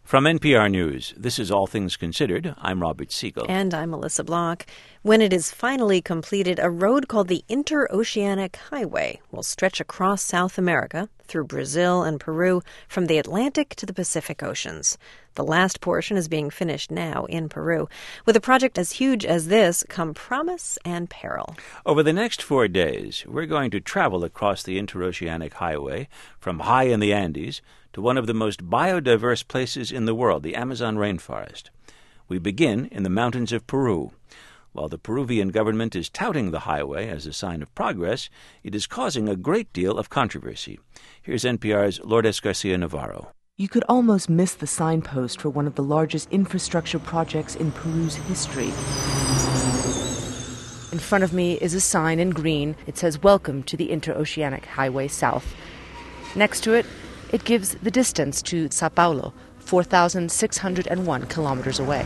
From NPR News, this is All Things Considered. I'm Robert Siegel. And I'm Melissa Block. When it is finally completed, a road called the Interoceanic Highway will stretch across South America, through Brazil and Peru, from the Atlantic to the Pacific Oceans. The last portion is being finished now in Peru. With a project as huge as this come promise and peril. Over the next 4 days, we're going to travel across the Interoceanic Highway from high in the Andes to one of the most biodiverse places in the world, the Amazon rainforest. We begin in the mountains of Peru. While the Peruvian government is touting the highway as a sign of progress, it is causing a great deal of controversy. Here's NPR's Lourdes Garcia Navarro. You could almost miss the signpost for one of the largest infrastructure projects in Peru's history. In front of me is a sign in green. It says, "Welcome to the Interoceanic Highway South." Next to it, it gives the distance to Sao Paulo, 4,601 kilometers away.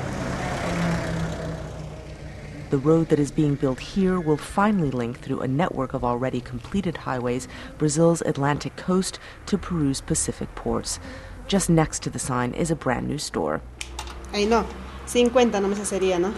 The road that is being built here will finally link through a network of already completed highways Brazil's Atlantic coast to Peru's Pacific ports. Just next to the sign is a brand new store. Ay, no. 50 no me sería, ¿no?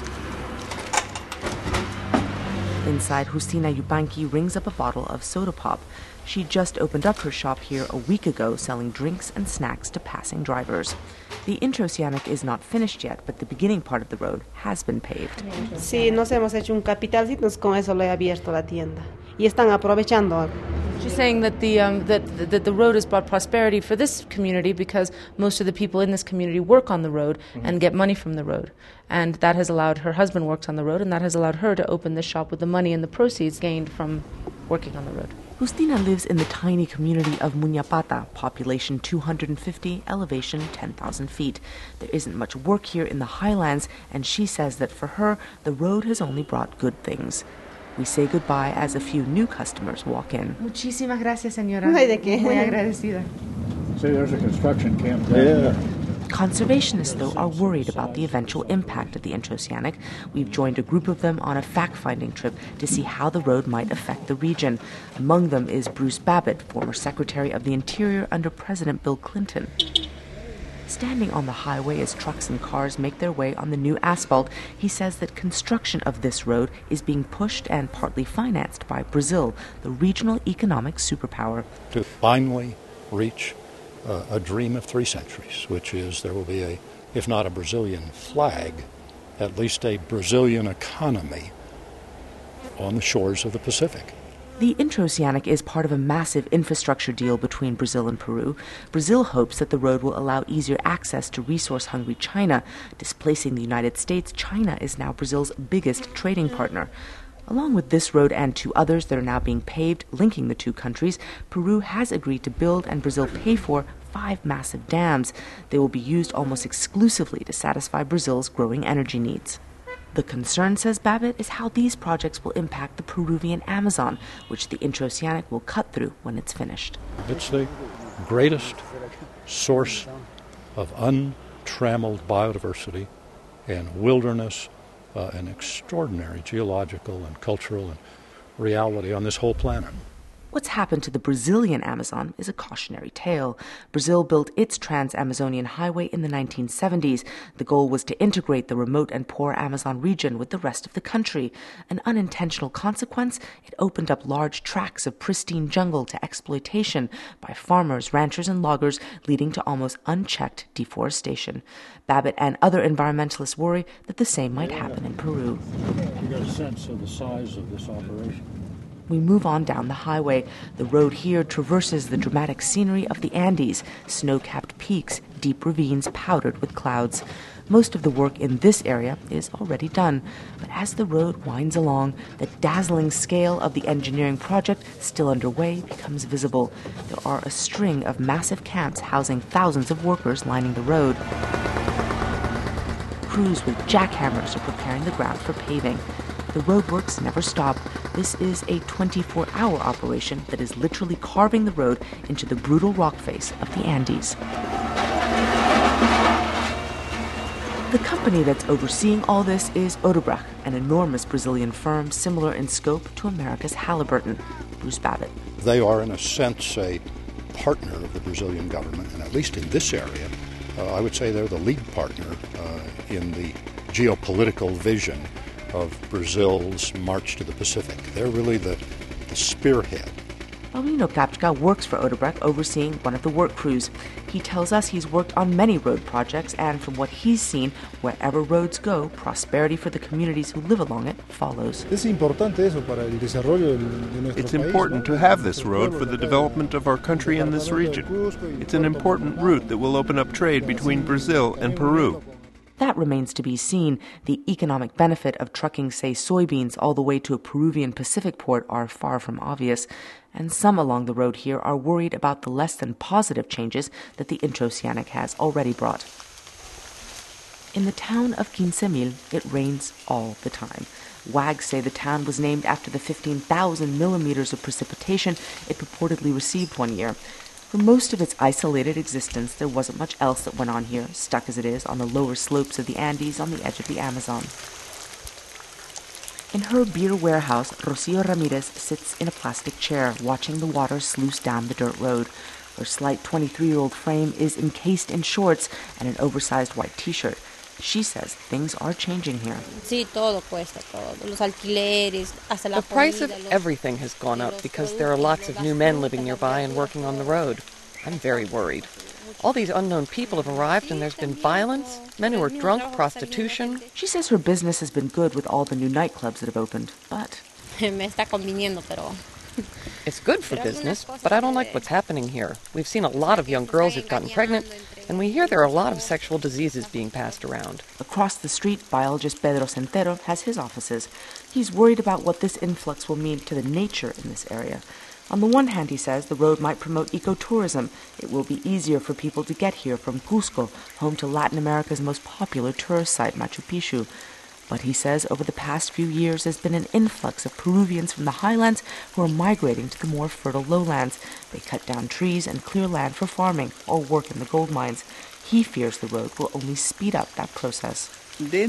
Inside, Justina Yupanqui rings up a bottle of soda pop. She just opened up her shop here a week ago, selling drinks and snacks to passing drivers. The Interoceanic is not finished yet, but the beginning part of the road has been paved. Sí, nos hemos hecho un capitalcito, con eso le he abierto la tienda. Y están aprovechando. She's saying that the road has brought prosperity for this community because most of the people in this community work on the road and get money from the road. And that has allowed her husband works on the road, and that has allowed her to open this shop with the money and the proceeds gained from working on the road. Justina lives in the tiny community of Muñapata, population 250, elevation 10,000 feet. There isn't much work here in the highlands, and she says that for her, the road has only brought good things. We say goodbye as a few new customers walk in. Muchísimas gracias, señora. Ay, ¿de qué? Muy agradecida. See, there's a construction camp there. Yeah. Conservationists, though, are worried about the eventual impact of the Interoceanic. We've joined a group of them on a fact-finding trip to see how the road might affect the region. Among them is Bruce Babbitt, former Secretary of the Interior under President Bill Clinton. Standing on the highway as trucks and cars make their way on the new asphalt, he says that construction of this road is being pushed and partly financed by Brazil, the regional economic superpower. To finally reach a dream of 3 centuries, which is there will be if not a Brazilian flag, at least a Brazilian economy on the shores of the Pacific. The Interoceanic is part of a massive infrastructure deal between Brazil and Peru. Brazil hopes that the road will allow easier access to resource-hungry China. Displacing the United States, China is now Brazil's biggest trading partner. Along with this road and 2 others that are now being paved, linking the 2 countries, Peru has agreed to build and Brazil pay for 5 massive dams. They will be used almost exclusively to satisfy Brazil's growing energy needs. The concern, says Babbitt, is how these projects will impact the Peruvian Amazon, which the Interoceanic will cut through when it's finished. It's the greatest source of untrammeled biodiversity and wilderness, an extraordinary geological and cultural and reality on this whole planet. What's happened to the Brazilian Amazon is a cautionary tale. Brazil built its Trans-Amazonian Highway in the 1970s. The goal was to integrate the remote and poor Amazon region with the rest of the country. An unintentional consequence, it opened up large tracts of pristine jungle to exploitation by farmers, ranchers, and loggers, leading to almost unchecked deforestation. Babbitt and other environmentalists worry that the same might happen in Peru. You got a sense of the size of this operation. We move on down the highway. The road here traverses the dramatic scenery of the Andes, snow-capped peaks, deep ravines powdered with clouds. Most of the work in this area is already done, but as the road winds along, the dazzling scale of the engineering project still underway becomes visible. There are a string of massive camps housing thousands of workers lining the road. Crews with jackhammers are preparing the ground for paving. The roadworks never stop. This is a 24-hour operation that is literally carving the road into the brutal rock face of the Andes. The company that's overseeing all this is Odebrecht, an enormous Brazilian firm similar in scope to America's Halliburton. Bruce Babbitt. They are, in a sense, a partner of the Brazilian government, and at least in this area, I would say they're the lead partner in the geopolitical vision of Brazil's march to the Pacific. They're really the spearhead. Paulino Kapchka works for Odebrecht, overseeing one of the work crews. He tells us he's worked on many road projects, and from what he's seen, wherever roads go, prosperity for the communities who live along it follows. It's important to have this road for the development of our country in this region. It's an important route that will open up trade between Brazil and Peru. That remains to be seen. The economic benefit of trucking, say, soybeans all the way to a Peruvian Pacific port are far from obvious, and some along the road here are worried about the less than positive changes that the Interoceanic has already brought. In the town of Quince-Mil, it rains all the time. Wags say the town was named after the 15,000 millimeters of precipitation it purportedly received one year. For most of its isolated existence, there wasn't much else that went on here, stuck as it is on the lower slopes of the Andes on the edge of the Amazon. In her beer warehouse, Rocio Ramirez sits in a plastic chair, watching the water sluice down the dirt road. Her slight 23-year-old frame is encased in shorts and an oversized white T-shirt. She says things are changing here. The price of everything has gone up because there are lots of new men living nearby and working on the road. I'm very worried. All these unknown people have arrived and there's been violence, men who are drunk, prostitution. She says her business has been good with all the new nightclubs that have opened, but... It's good for business, but I don't like what's happening here. We've seen a lot of young girls who've gotten pregnant, and we hear there are a lot of sexual diseases being passed around. Across the street, biologist Pedro Centero has his offices. He's worried about what this influx will mean to the nature in this area. On the one hand, he says, the road might promote ecotourism. It will be easier for people to get here from Cusco, home to Latin America's most popular tourist site, Machu Picchu. But he says over the past few years there's been an influx of Peruvians from the highlands who are migrating to the more fertile lowlands. They cut down trees and clear land for farming or work in the gold mines. He fears the road will only speed up that process. The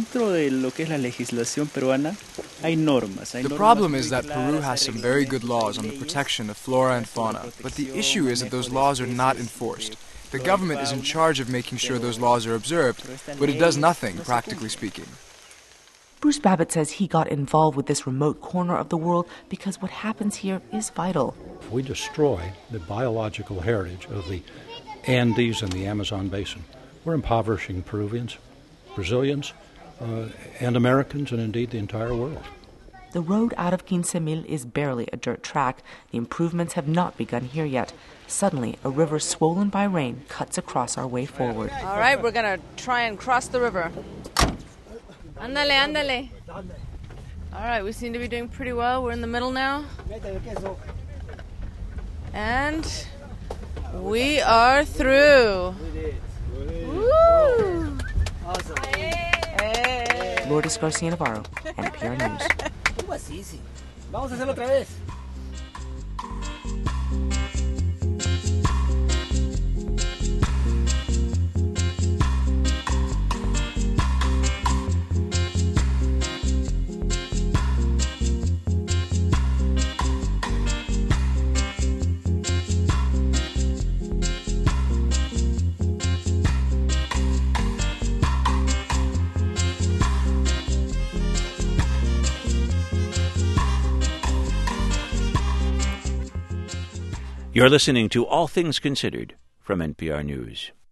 problem is that Peru has some very good laws on the protection of flora and fauna, but the issue is that those laws are not enforced. The government is in charge of making sure those laws are observed, but it does nothing, practically speaking. Bruce Babbitt says he got involved with this remote corner of the world because what happens here is vital. If we destroy the biological heritage of the Andes and the Amazon basin, we're impoverishing Peruvians, Brazilians, and Americans, and indeed the entire world. The road out of Quince-Mil is barely a dirt track. The improvements have not begun here yet. Suddenly, a river swollen by rain cuts across our way forward. All right, we're going to try and cross the river. Ándale, ándale. All right, we seem to be doing pretty well. We're in the middle now. And we are through. Woo! Awesome. Hey. Lourdes Garcia Navarro, NPR News. Vamos a hacerlo otra vez. You're listening to All Things Considered from NPR News.